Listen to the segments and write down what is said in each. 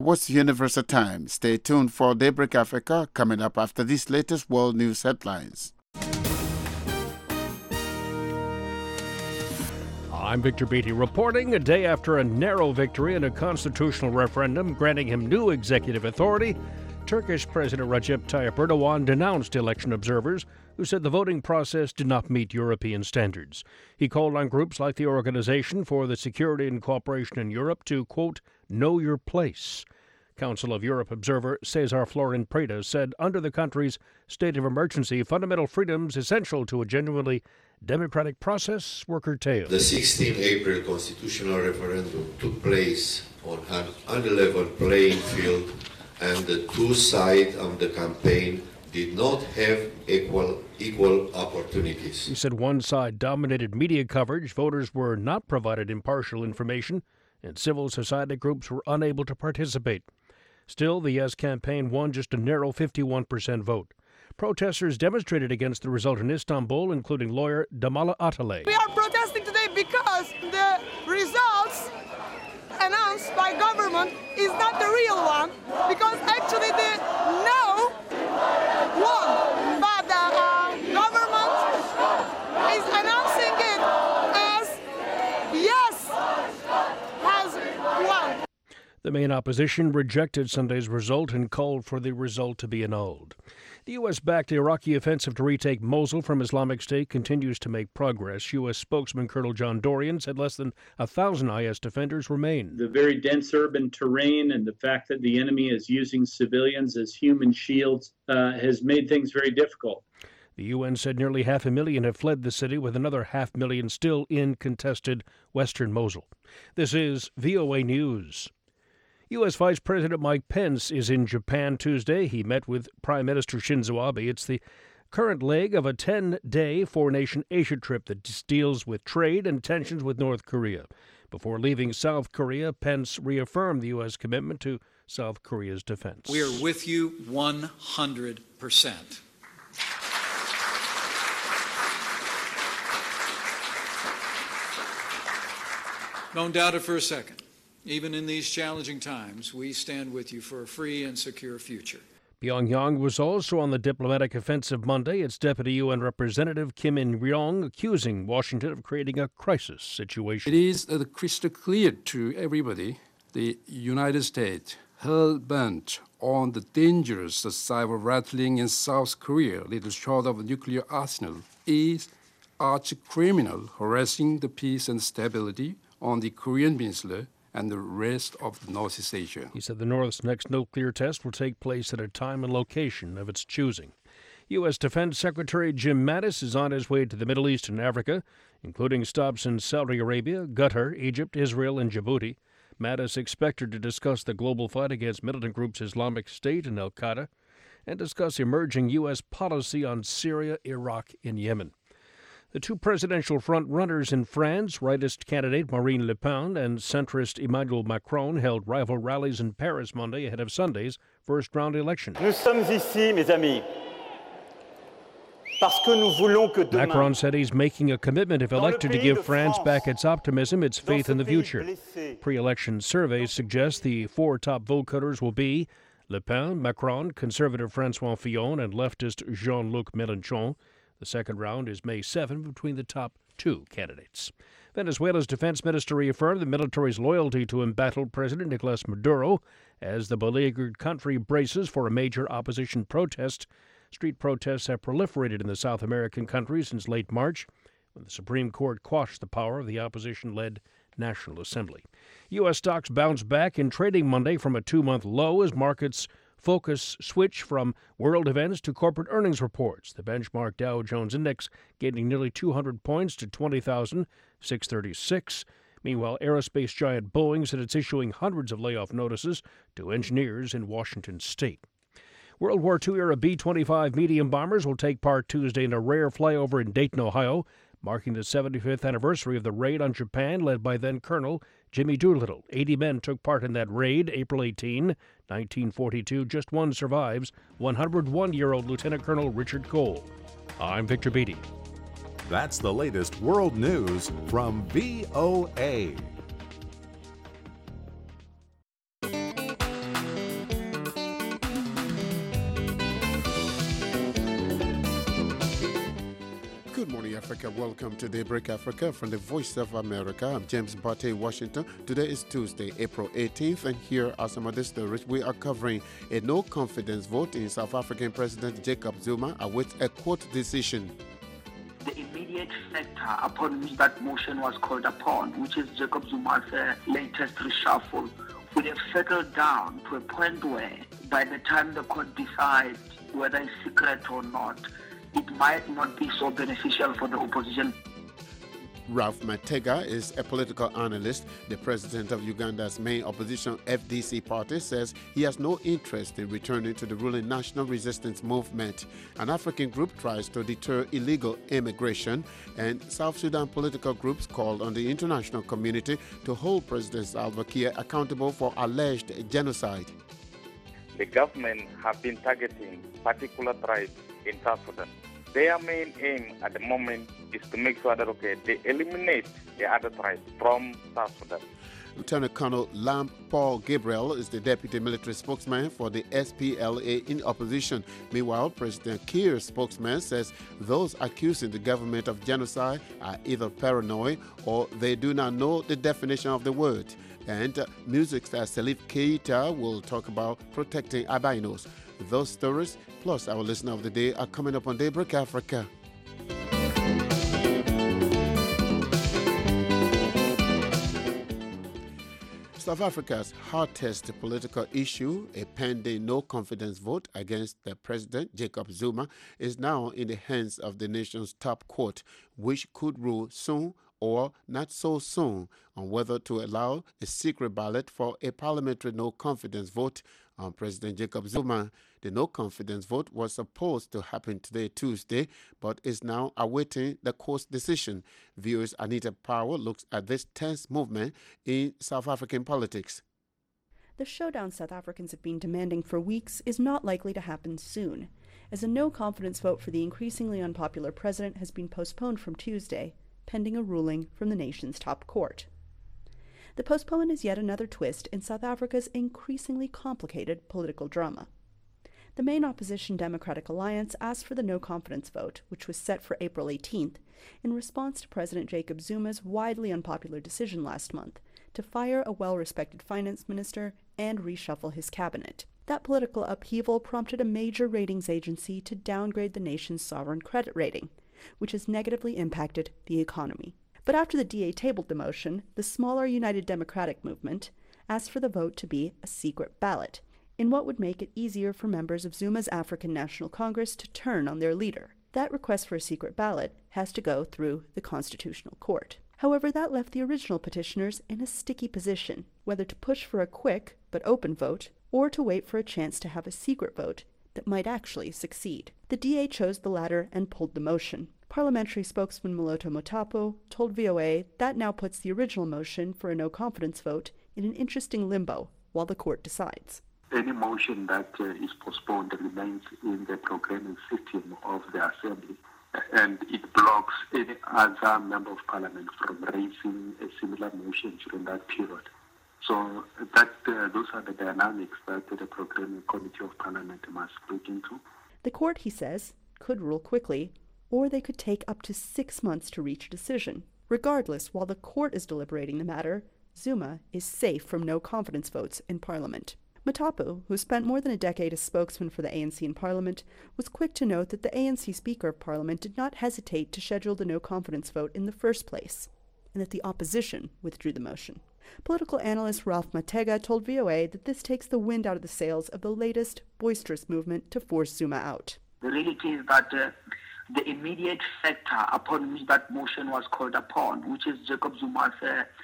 What's Universal Time? Stay tuned for Daybreak Africa coming up after these latest world news headlines. I'm Victor Beatty reporting. A day after a narrow victory in a constitutional referendum granting him new executive authority, Turkish President Recep Tayyip Erdogan denounced election observers who said the voting process did not meet European standards. He called on groups like the Organization for the Security and Cooperation in Europe to, quote, know your place. Council of Europe observer Cesar Florin Preda said under the country's state of emergency, fundamental freedoms essential to a genuinely democratic process were curtailed. The 16 April constitutional referendum took place on an unlevel playing field, and the two sides of the campaign did not have equal opportunities. He said one side dominated media coverage, voters were not provided impartial information, and civil society groups were unable to participate. Still, the Yes campaign won just a narrow 51% vote. Protesters demonstrated against the result in Istanbul, including lawyer Damala Atalay. We are protesting today because the results announced by government is not the real one, because actually the no won, but the government is announcing it as yes has won. The main opposition rejected Sunday's result and called for the result to be annulled. The U.S.-backed Iraqi offensive to retake Mosul from Islamic State continues to make progress. U.S. spokesman Colonel John Dorian said less than 1,000 IS defenders remain. The very dense urban terrain and the fact that the enemy is using civilians as human shields has made things very difficult. The UN said nearly 500,000 have fled the city, with another 500,000 still in contested western Mosul. This is VOA News. U.S. Vice President Mike Pence is in Japan Tuesday. He met with Prime Minister Shinzo Abe. It's the current leg of a 10-day four-nation Asia trip that deals with trade and tensions with North Korea. Before leaving South Korea, Pence reaffirmed the U.S. commitment to South Korea's defense. We are with you 100%. Don't doubt it for a second. Even in these challenging times, we stand with you for a free and secure future. Pyongyang was also on the diplomatic offensive Monday. Its Deputy UN Representative Kim In-ryong accusing Washington of creating a crisis situation. It is crystal clear to everybody the United States, hell-bent on the dangerous saber-rattling in South Korea, little short of a nuclear arsenal, is arch-criminal harassing the peace and stability on the Korean Peninsula and the rest of Northeast Asia. He said the North's next nuclear test will take place at a time and location of its choosing. U.S. Defense Secretary Jim Mattis is on his way to the Middle East and Africa, including stops in Saudi Arabia, Qatar, Egypt, Israel, and Djibouti. Mattis expected to discuss the global fight against militant groups Islamic State and Al-Qaeda and discuss emerging U.S. policy on Syria, Iraq, and Yemen. The two presidential front-runners in France, rightist candidate Marine Le Pen and centrist Emmanuel Macron, held rival rallies in Paris Monday ahead of Sunday's first-round election. Nous sommes ici, mes amis, parce que nous voulons que demain... Macron said he's making a commitment, if elected, to give France back its optimism, its faith in the future. Pre-election surveys suggest the four top vote-getters will be Le Pen, Macron, conservative François Fillon, and leftist Jean-Luc Mélenchon. The second round is May 7 between the top two candidates. Venezuela's defense minister reaffirmed the military's loyalty to embattled President Nicolas Maduro as the beleaguered country braces for a major opposition protest. Street protests have proliferated in the South American country since late March, when the Supreme Court quashed the power of the opposition-led National Assembly. U.S. stocks bounced back in trading Monday from a two-month low as markets focus switch from world events to corporate earnings reports. The benchmark Dow Jones Index gaining nearly 200 points to 20,636. Meanwhile, aerospace giant Boeing said it's issuing hundreds of layoff notices to engineers in Washington state. World War II-era B-25 medium bombers will take part Tuesday in a rare flyover in Dayton, Ohio, marking the 75th anniversary of the raid on Japan led by then-Colonel Jimmy Doolittle. 80 men took part in that raid April 18, 1942. Just one survives, 101-year-old Lieutenant Colonel Richard Cole. I'm Victor Beatty. That's the latest world news from VOA. Good morning, Africa. Welcome to Daybreak Africa from the Voice of America. I'm James Bate, Washington. Today is Tuesday, April 18th, and here are some of the stories. We are covering a no-confidence vote in South African President Jacob Zuma awaits a court decision. The immediate factor upon which that motion was called upon, which is Jacob Zuma's latest reshuffle, would have settled down to a point where, by the time the court decides whether it's secret or not, it might not be so beneficial for the opposition. Ralph Matega is a political analyst. The president of Uganda's main opposition FDC party says he has no interest in returning to the ruling National Resistance Movement. An African group tries to deter illegal immigration, and South Sudan political groups called on the international community to hold President Salva Kiir accountable for alleged genocide. The government have been targeting particular tribes in South Sudan. Their main aim at the moment is to make sure that, they eliminate the other tribes from South Sudan. Lieutenant Colonel Lamb Paul Gabriel is the deputy military spokesman for the SPLA in opposition. Meanwhile, President Kiir's spokesman says those accusing the government of genocide are either paranoid or they do not know the definition of the word. And music star Salif Keita will talk about protecting albinos. Those stories, plus our listener of the day, are coming up on Daybreak Africa. South Africa's hottest political issue, a pending no-confidence vote against the president, Jacob Zuma, is now in the hands of the nation's top court, which could rule soon or not so soon on whether to allow a secret ballot for a parliamentary no-confidence vote on President Jacob Zuma. The no-confidence vote was supposed to happen today, Tuesday, but is now awaiting the court's decision. Viewers Anita Power looks at this tense movement in South African politics. The showdown South Africans have been demanding for weeks is not likely to happen soon, as a no-confidence vote for the increasingly unpopular president has been postponed from Tuesday, pending a ruling from the nation's top court. The postponement is yet another twist in South Africa's increasingly complicated political drama. The main opposition Democratic Alliance asked for the no-confidence vote, which was set for April 18th, in response to President Jacob Zuma's widely unpopular decision last month to fire a well-respected finance minister and reshuffle his cabinet. That political upheaval prompted a major ratings agency to downgrade the nation's sovereign credit rating, which has negatively impacted the economy. But after the DA tabled the motion, the smaller United Democratic Movement asked for the vote to be a secret ballot, in what would make it easier for members of Zuma's African National Congress to turn on their leader. That request for a secret ballot has to go through the Constitutional Court. However, that left the original petitioners in a sticky position, whether to push for a quick but open vote or to wait for a chance to have a secret vote that might actually succeed. The DA chose the latter and pulled the motion. Parliamentary spokesman Moloto Motapo told VOA that now puts the original motion for a no-confidence vote in an interesting limbo while the court decides. Any motion that is postponed remains in the programming system of the Assembly, and it blocks any other member of Parliament from raising a similar motion during that period. So those are the dynamics that the Programming Committee of Parliament must look into. The court, he says, could rule quickly, or they could take up to 6 months to reach a decision. Regardless, while the court is deliberating the matter, Zuma is safe from no-confidence votes in Parliament. Matapu, who spent more than a decade as spokesman for the ANC in Parliament, was quick to note that the ANC Speaker of Parliament did not hesitate to schedule the no-confidence vote in the first place, and that the opposition withdrew the motion. Political analyst Ralph Matega told VOA that this takes the wind out of the sails of the latest boisterous movement to force Zuma out. The reality is that the immediate factor upon which that motion was called upon, which is Jacob Zuma's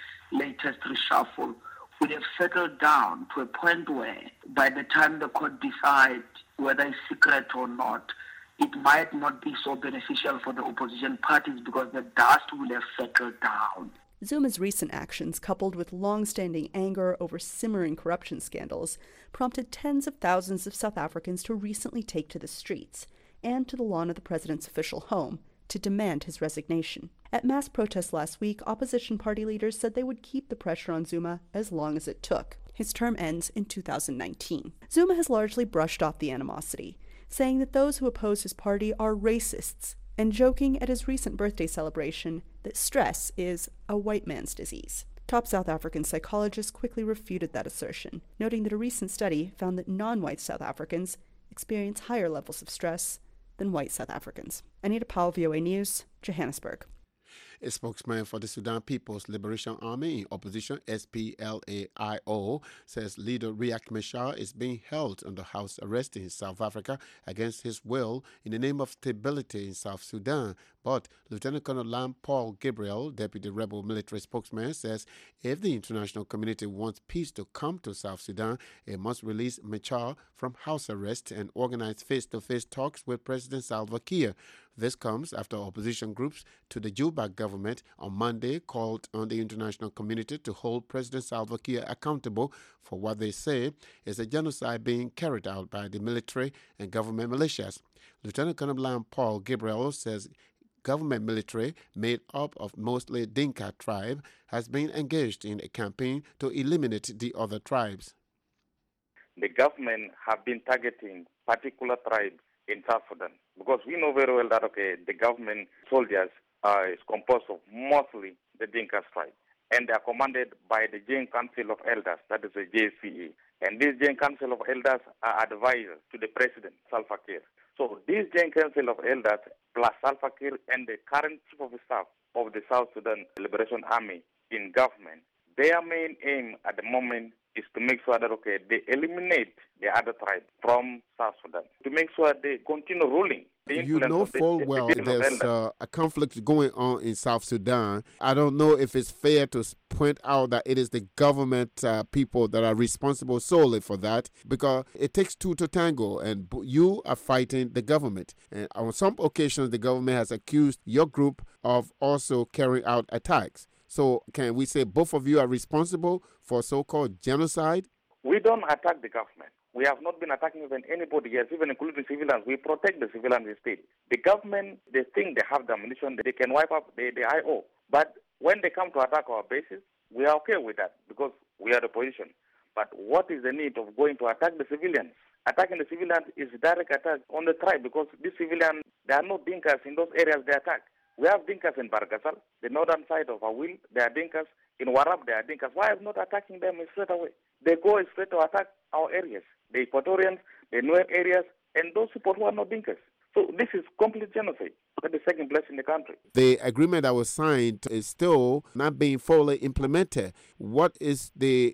latest reshuffle, would have settled down to a point where, by the time the court decides whether it's secret or not, it might not be so beneficial for the opposition parties because the dust will have settled down. Zuma's recent actions, coupled with long-standing anger over simmering corruption scandals, prompted tens of thousands of South Africans to recently take to the streets and to the lawn of the president's official home to demand his resignation. At mass protests last week, opposition party leaders said they would keep the pressure on Zuma as long as it took. His term ends in 2019. Zuma has largely brushed off the animosity, saying that those who oppose his party are racists and joking at his recent birthday celebration that stress is a white man's disease. Top South African psychologists quickly refuted that assertion, noting that a recent study found that non-white South Africans experience higher levels of stress than white South Africans. Anita Powell, VOA News, Johannesburg. A spokesman for the Sudan People's Liberation Army in opposition, SPLAIO, says leader Riek Machar is being held under house arrest in South Africa against his will in the name of stability in South Sudan. But Lieutenant Colonel Lam Paul Gabriel, deputy rebel military spokesman, says if the international community wants peace to come to South Sudan, it must release Machar from house arrest and organize face-to-face talks with President Salva Kiir. This comes after opposition groups to the Juba government on Monday called on the international community to hold President Salva Kiir accountable for what they say is a genocide being carried out by the military and government militias. Lieutenant Colonel Lam Paul Gabriel says government military, made up of mostly Dinka tribe, has been engaged in a campaign to eliminate the other tribes. The government have been targeting particular tribes in South Sudan because we know very well that the government soldiers is composed of mostly the Dinka tribe, and they are commanded by the Joint Council of Elders, that is the JCE. And this Joint Council of Elders are advisors to the President, Salva Kiir. So this Joint Council of Elders plus Salva Kiir and the current Chief of Staff of the South Sudan Liberation Army in government, their main aim at the moment is to make sure that they eliminate the other tribes from South Sudan, to make sure they continue ruling. You know full well there's a conflict going on in South Sudan. I don't know if it's fair to point out that it is the government people that are responsible solely for that, because it takes two to tango, and you are fighting the government. And on some occasions, the government has accused your group of also carrying out attacks. So can we say both of you are responsible for so-called genocide? We don't attack the government. We have not been attacking even anybody, yes, even including civilians. We protect the civilians instead. The government, they think they have the ammunition, they can wipe up the IO. But when they come to attack our bases, we are okay with that because we are the opposition. But what is the need of going to attack the civilians? Attacking the civilians is a direct attack on the tribe because these civilians, there are no Dinkas in those areas they attack. We have Dinkas in Bargasal, the northern side of Awil, there are Dinkas. In Warab, there are Dinkas. Why are not attacking them straight away? They go straight to attack our areas, the Equatorians, the Nuer areas, and those people who are not Dinkas. So this is complete genocide that is taking place in the country. The agreement that was signed is still not being fully implemented. What is the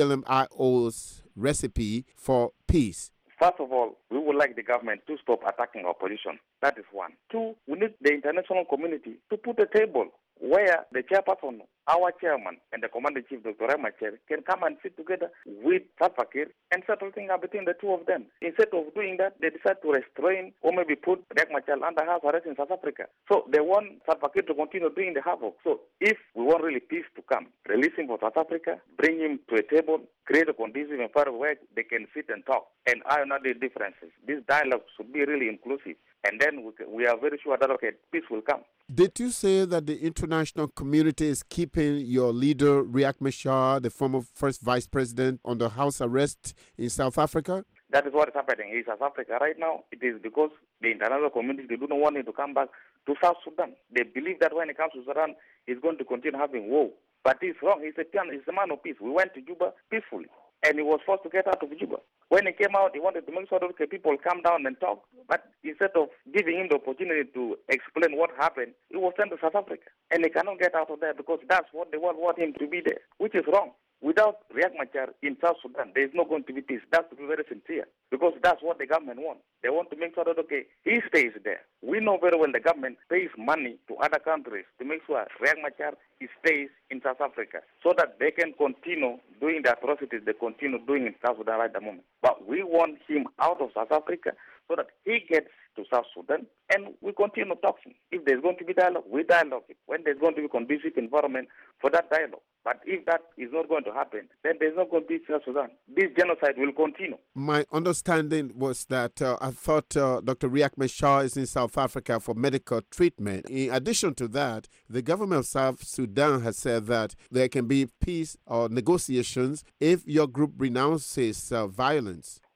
SPLM-IO's recipe for peace? First of all, we would like the government to stop attacking our opposition. That is one. Two, we need the international community to put a table where the chairperson, our chairman, and the commander-in-chief, Dr. Ramachar, can come and sit together with Salva Kiir and settle things out between the two of them. Instead of doing that, they decide to restrain or maybe put Riek Machar under house arrest in South Africa. So they want Salva Kiir to continue doing the havoc. So if we want really peace to come, release him from South Africa, bring him to a table, create a conducive environment where they can sit and talk and iron out the differences. This dialogue should be really inclusive. And then we are very sure that, peace will come. Did you say that the international community is keeping your leader, Riek Machar, the former first vice president, under house arrest in South Africa? That is what is happening in South Africa right now. It is because the international community, they do not want him to come back to South Sudan. They believe that when he comes to Sudan, he's going to continue having war. But he's wrong. He's a man of peace. We went to Juba peacefully, and he was forced to get out of Juba. When he came out, he wanted to make sure that people come down and talk. But instead of giving him the opportunity to explain what happened, he was sent to South Africa. And he cannot get out of there because that's what the world want him to be there, which is wrong. Without Riek Machar in South Sudan, there is not going to be peace. That's to be very sincere, because that's what the government wants. They want to make sure that, he stays there. We know very well the government pays money to other countries to make sure Riek Machar stays in South Africa so that they can continue doing the atrocities they continue doing in South Sudan right at the moment. But we want him out of South Africa so that he gets to South Sudan and we continue talking. If there's going to be dialogue, we dialogue it. When there's going to be a conducive environment for that dialogue. But if that is not going to happen, then there's not going to be South Sudan. This genocide will continue. My understanding was that I thought Dr. Riek Machar is in South Africa for medical treatment. In addition to that, the government of South Sudan has said that there can be peace or negotiations if your group renounces violence.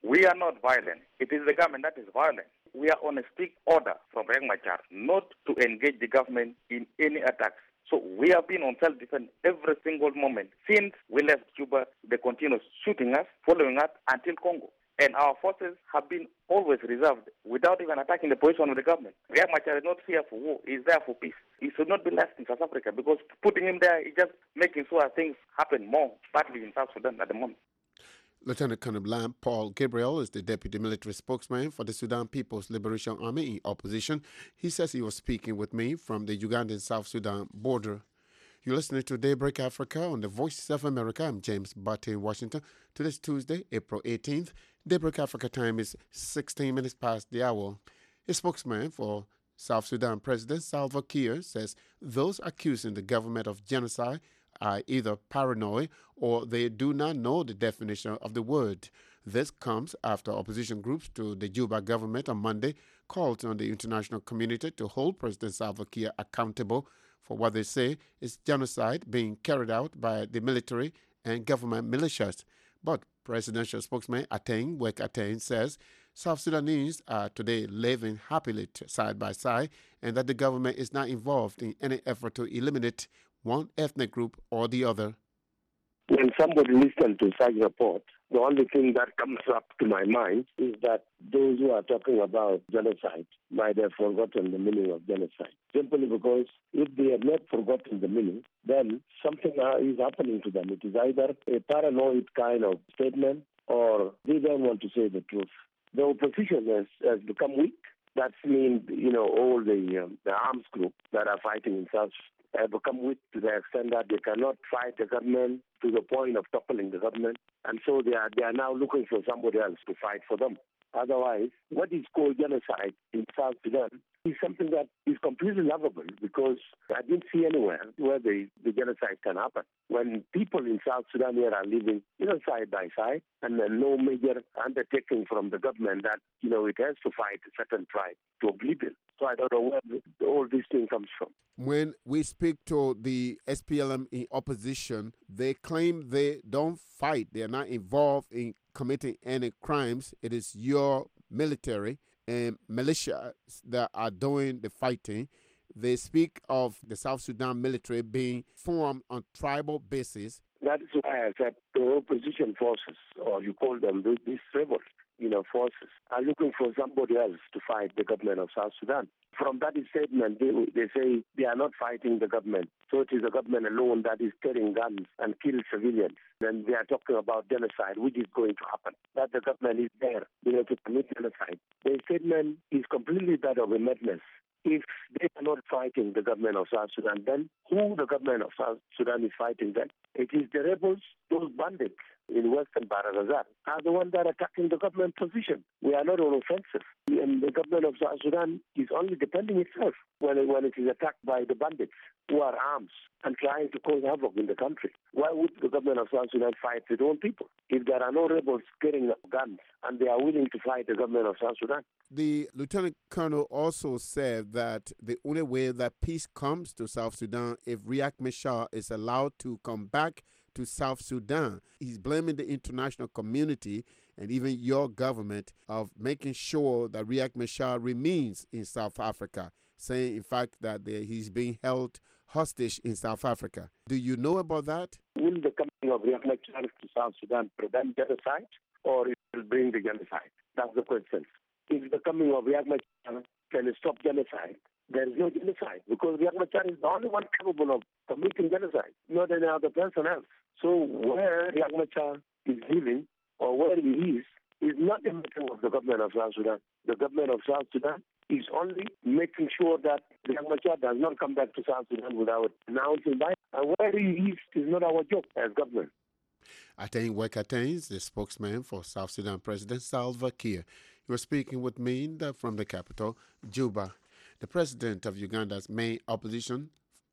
We are not violent. It is the government that is violent. We are on a strict order from Riek Machar not to engage the government in any attacks. So we have been on self-defense every single moment. Since we left Juba, they continue shooting us, following us until Congo. And our forces have been always reserved without even attacking the position of the government. Riek Machar is not here for war. He is there for peace. He should not be left in South Africa because putting him there is just making sure things happen more badly in South Sudan at the moment. Lieutenant Colonel Lam Paul Gabriel is the deputy military spokesman for the Sudan People's Liberation Army in opposition. He says he was speaking with me from the Ugandan-South Sudan border. You're listening to Daybreak Africa on the Voice of America. I'm James Butte in Washington. Today's Tuesday, April 18th. Daybreak Africa time is 16 minutes past the hour. A spokesman for South Sudan President Salva Kiir says those accusing the government of genocide are either paranoid or they do not know the definition of the word. This comes after opposition groups to the Juba government on Monday called on the international community to hold President Salva Kiir accountable for what they say is genocide being carried out by the military and government militias. But presidential spokesman Ateng Wek Ateng says South Sudanese are today living happily side by side and that the government is not involved in any effort to eliminate one ethnic group or the other. When somebody listens to such report, the only thing that comes up to my mind is that those who are talking about genocide might have forgotten the meaning of genocide. Simply because if they have not forgotten the meaning, then something is happening to them. It is either a paranoid kind of statement or they don't want to say the truth. The opposition has become weak. That means, all the arms groups that are fighting in South have become weak to the extent that they cannot fight the government to the point of toppling the government. And so they are now looking for somebody else to fight for them. Otherwise, what is called genocide in South Sudan is something that is completely lovable because I didn't see anywhere where the genocide can happen. When people in South Sudan here are living side by side and no major undertaking from the government that, it has to fight a certain tribe to oblivion. So I don't know where all this thing comes from. When we speak to the SPLM in opposition, they claim they don't fight. They are not involved in committing any crimes. It is your military and militia that are doing the fighting. They speak of the South Sudan military being formed on tribal basis. That is why I said the opposition forces, or you call them these rebels, forces, are looking for somebody else to fight the government of South Sudan. From that statement, they say they are not fighting the government. So it is the government alone that is carrying guns and killing civilians. Then they are talking about genocide, which is going to happen. That the government is there, to commit genocide. The statement is completely that of a madness. If they are not fighting the government of South Sudan, then who the government of South Sudan is fighting then? It is the rebels, those bandits in Western Bahr el Ghazal, are the ones that are attacking the government position. We are not on offensive. And the government of South Sudan is only defending itself when it is attacked by the bandits who are armed and trying to cause havoc in the country. Why would the government of South Sudan fight its own people if there are no rebels carrying guns and they are willing to fight the government of South Sudan? The Lieutenant Colonel also said that the only way that peace comes to South Sudan if Riek Machar is allowed to come back to South Sudan. He's blaming the international community and even your government of making sure that Riek Machar remains in South Africa, saying, in fact, that he's being held hostage in South Africa. Do you know about that? Will the coming of Riek Machar to South Sudan prevent genocide or it will bring the genocide? That's the question. If the coming of Riek Machar can stop genocide, there is no genocide because Riek Machar is the only one capable of committing genocide, not any other person else. So where Riek Machar is living or where he is not a matter of the government of South Sudan. The government of South Sudan is only making sure that Riek Machar does not come back to South Sudan without announcing that. And where he is not our job as government. Ateng Wek Ateng is the spokesman for South Sudan President Salva Kiir. You were speaking with me from the capital, Juba. The president of Uganda's main opposition,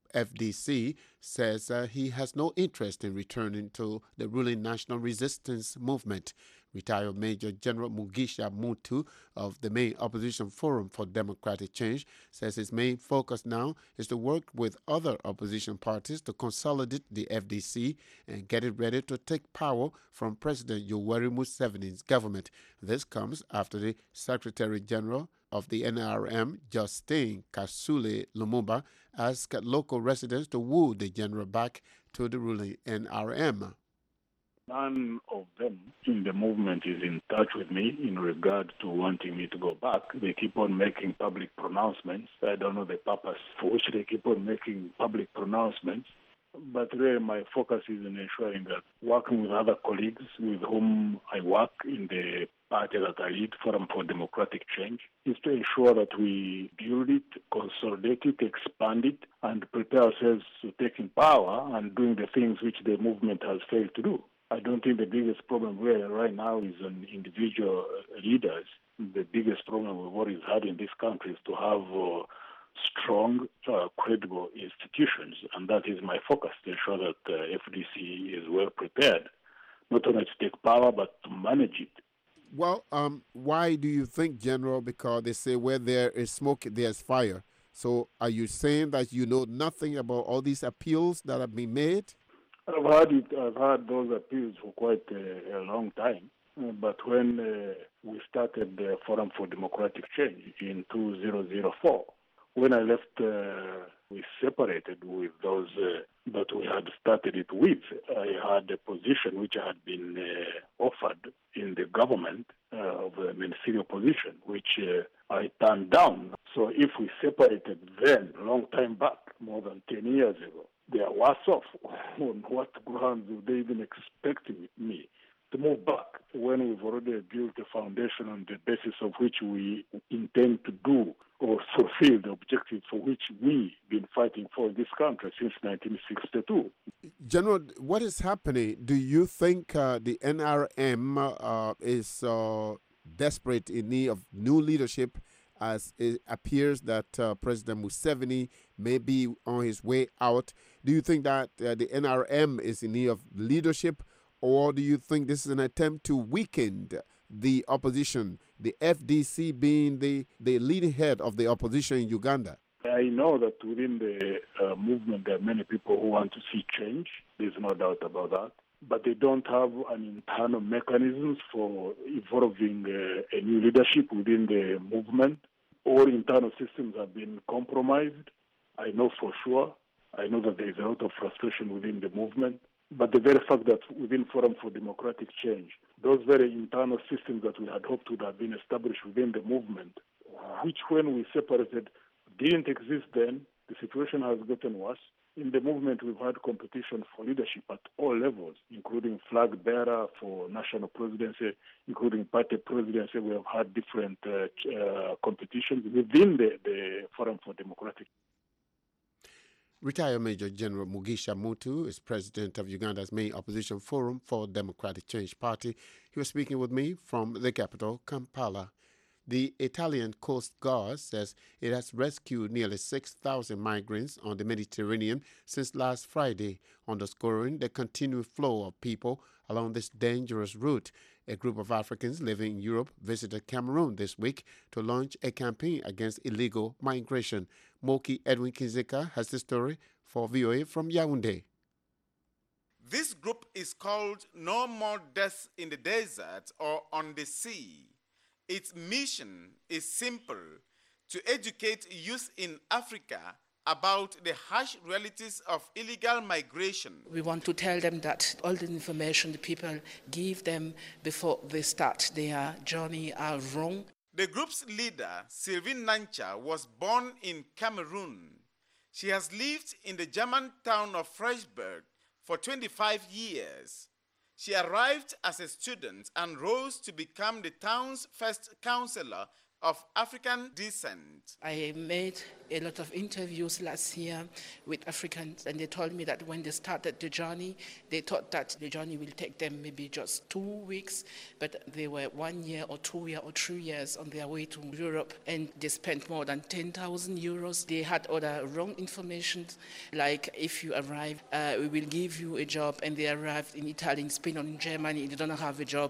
FDC, says he has no interest in returning to the ruling National Resistance Movement. Retired Major General Mugisha Muntu of the main opposition Forum for Democratic Change says his main focus now is to work with other opposition parties to consolidate the FDC and get it ready to take power from President Yoweri Museveni's government. This comes after the Secretary General of the NRM, Justin Kasule Lumumba, asked local residents to woo the general back to the ruling NRM. None of them in the movement is in touch with me in regard to wanting me to go back. They keep on making public pronouncements. I don't know the purpose for which they keep on making public pronouncements. But really my focus is in ensuring that working with other colleagues with whom I work in the party that I lead, Forum for Democratic Change, is to ensure that we build it, consolidate it, expand it, and prepare ourselves to taking power and doing the things which the movement has failed to do. I don't think the biggest problem really right now is on individual leaders. The biggest problem we've always had in this country is to have strong, credible institutions, and that is my focus, to ensure that FDC is well prepared, not only to take power, but to manage it. Well, why do you think, General? Because they say where there is smoke, there's fire. So are you saying that you know nothing about all these appeals that have been made? I've heard those appeals for quite a long time. But when we started the Forum for Democratic Change in 2004, when I left, we separated with those that we had started it with. I had a position which I had been offered in the government of a ministerial position, which I turned down. So if we separated then, a long time back, more than 10 years ago, they are worse off. On what grounds would they even expect me to move back when we've already built a foundation on the basis of which we intend to do or fulfill the objectives for which we've been fighting for in this country since 1962. General, what is happening? Do you think the NRM is desperate in need of new leadership, as it appears that President Museveni may be on his way out? Do you think that the NRM is in need of leadership, or do you think this is an attempt to weaken the opposition, the FDC being the leading head of the opposition in Uganda? I know that within the movement there are many people who want to see change. There's no doubt about that. But they don't have an internal mechanisms for evolving a new leadership within the movement. All internal systems have been compromised. I know for sure. I know that there is a lot of frustration within the movement. But the very fact that within Forum for Democratic Change, those very internal systems that we had hoped would have been established within the movement, which when we separated didn't exist then, the situation has gotten worse. In the movement, we've had competition for leadership at all levels, including flag bearer for national presidency, including party presidency. We have had different competitions within the Forum for Democratic. Retired Major General Mugisha Muntu is president of Uganda's main opposition Forum for Democratic Change Party. He was speaking with me from the capital, Kampala. The Italian Coast Guard says it has rescued nearly 6,000 migrants on the Mediterranean since last Friday, underscoring the continued flow of people along this dangerous route. A group of Africans living in Europe visited Cameroon this week to launch a campaign against illegal migration. Moki Edwin Kinzeka has the story for VOA from Yaoundé. This group is called No More Deaths in the Desert or on the Sea. Its mission is simple: to educate youth in Africa about the harsh realities of illegal migration. We want to tell them that all the information the people give them before they start their journey are wrong. The group's leader, Sylvie Nancha, was born in Cameroon. She has lived in the German town of Freiburg for 25 years. She arrived as a student and rose to become the town's first councillor of African descent. I made a lot of interviews last year with Africans, and they told me that when they started the journey, they thought that the journey will take them maybe just 2 weeks, but they were 1 year or 2 years or 3 years on their way to Europe, and they spent more than 10,000 euros. They had other wrong information, like if you arrive, we will give you a job, and they arrived in Italy, in Spain, or in Germany, they don't have a job.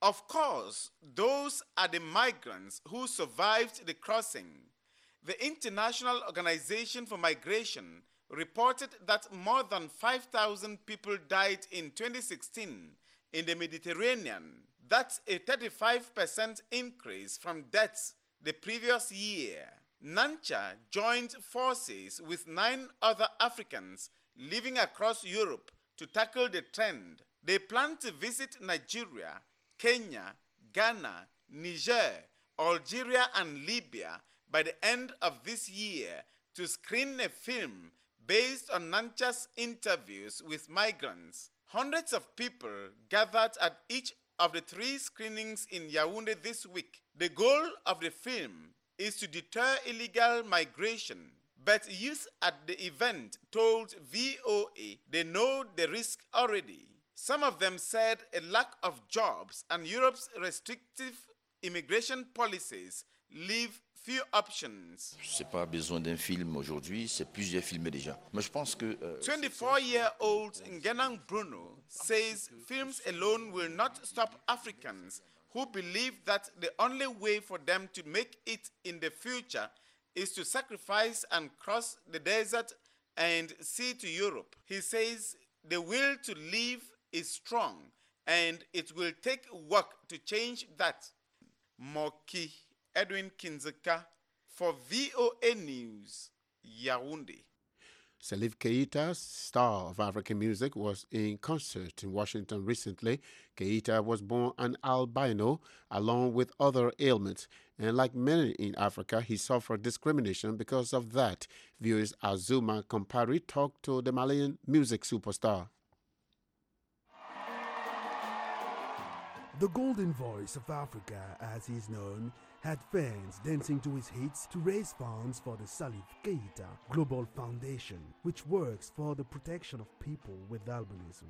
Of course, those are the migrants who survived the crossing. The International Organization for Migration reported that more than 5,000 people died in 2016 in the Mediterranean. That's a 35% increase from deaths the previous year. Nancha joined forces with 9 other Africans living across Europe to tackle the trend. They plan to visit Nigeria, Kenya, Ghana, Niger, Algeria, and Libya by the end of this year to screen a film based on Nancha's interviews with migrants. Hundreds of people gathered at each of the 3 screenings in Yaoundé this week. The goal of the film is to deter illegal migration, but youth at the event told VOA they know the risk already. Some of them said a lack of jobs and Europe's restrictive immigration policies leave few options. C'est pas besoin d'un film aujourd'hui, c'est plusieurs films déjà. Mais je pense que 24-year-old Ngenang Bruno says films alone will not stop Africans who believe that the only way for them to make it in the future is to sacrifice and cross the desert and sea to Europe. He says the will to live is strong and it will take work to change that. Moki Edwin Kinzeka for VOA News, Yaoundé. Salif Keita, star of African music, was in concert in Washington recently. Keita was born an albino along with other ailments, and like many in Africa, he suffered discrimination because of that. Viewers Azuma Kompari talked to the Malian music superstar. The golden voice of Africa, as he is known, had fans dancing to his hits to raise funds for the Salif Keita Global Foundation, which works for the protection of people with albinism.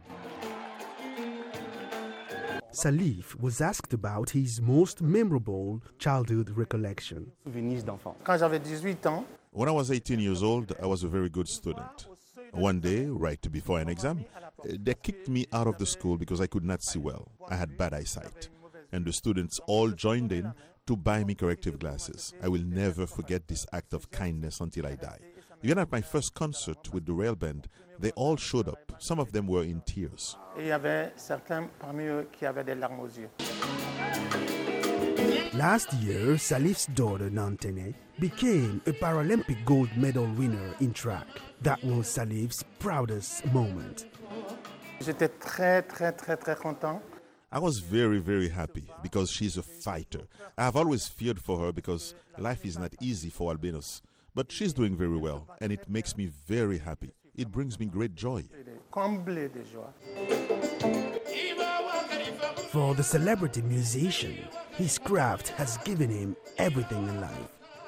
Salif was asked about his most memorable childhood recollection. When I was 18 years old, I was a very good student. One day, right before an exam, they kicked me out of the school because I could not see well. I had bad eyesight. And the students all joined in to buy me corrective glasses. I will never forget this act of kindness until I die. Even at my first concert with the rail band, they all showed up. Some of them were in tears. Last year, Salif's daughter Nantene became a Paralympic gold medal winner in track. That was Salif's proudest moment. I was very, very happy because she's a fighter. I have always feared for her because life is not easy for albinos. But she's doing very well, and it makes me very happy. It brings me great joy. For the celebrity musician, his craft has given him everything in life.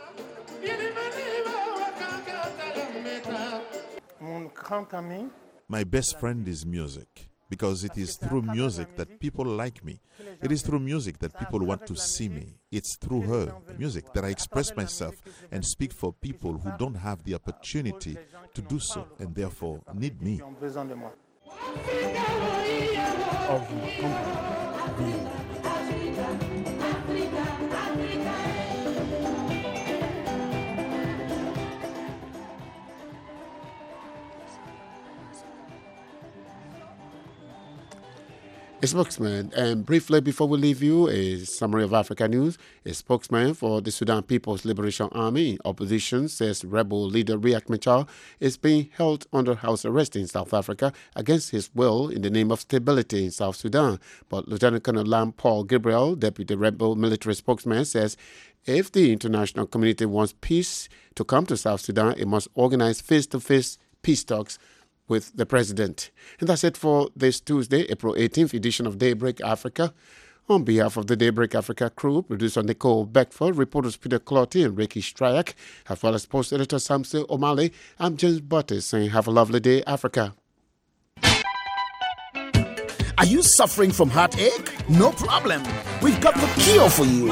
My best friend is music, because it is through music that people like me. It is through music that people want to see me. It's through her music that I express myself and speak for people who don't have the opportunity to do so and therefore need me. A spokesman, and briefly before we leave you, a summary of Africa news. A spokesman for the Sudan People's Liberation Army in opposition says rebel leader Riek Machar is being held under house arrest in South Africa against his will in the name of stability in South Sudan. But Lieutenant Colonel Lam Paul Gabriel, deputy rebel military spokesman, says if the international community wants peace to come to South Sudan, it must organize face-to-face peace talks with the president. And that's it for this Tuesday, April 18th edition of Daybreak Africa. On behalf of the Daybreak Africa crew, producer Nicole Beckford, reporters Peter Clotty and Ricky Stryak, as well as post editor Samson O'Malley, I'm James Butters saying have a lovely day, Africa. Are you suffering from heartache? No problem. We've got the cure for you.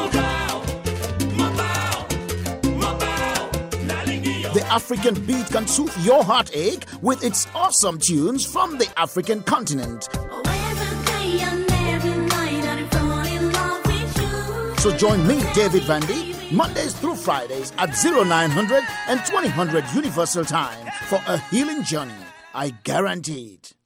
The African beat can soothe your heartache with its awesome tunes from the African continent. So join me, David Vandy, Mondays through Fridays at 0900 and 2000 Universal Time for a healing journey. I guarantee it.